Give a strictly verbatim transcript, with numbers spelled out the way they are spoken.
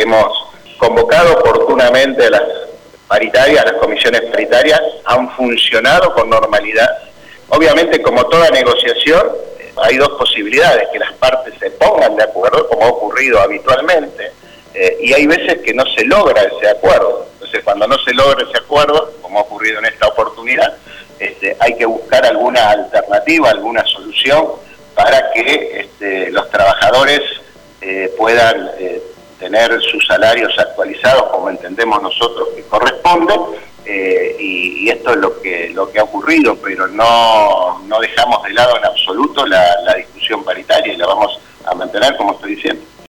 hemos convocado oportunamente a las paritarias, las comisiones paritarias, han funcionado con normalidad. Obviamente, como toda negociación, hay dos posibilidades: que las partes se pongan de acuerdo, como ha ocurrido habitualmente, eh, y hay veces que no se logra ese acuerdo. Entonces, cuando no se logra ese acuerdo, como ha ocurrido en esta oportunidad, este, hay que buscar alguna alternativa, alguna solución para que este, los trabajadores eh, puedan eh, tener sus salarios actualizados como entendemos nosotros que corresponde, eh, y, y esto es lo que lo que ha ocurrido, pero no, no dejamos de lado en absoluto la, la discusión paritaria y la vamos a mantener, como estoy diciendo.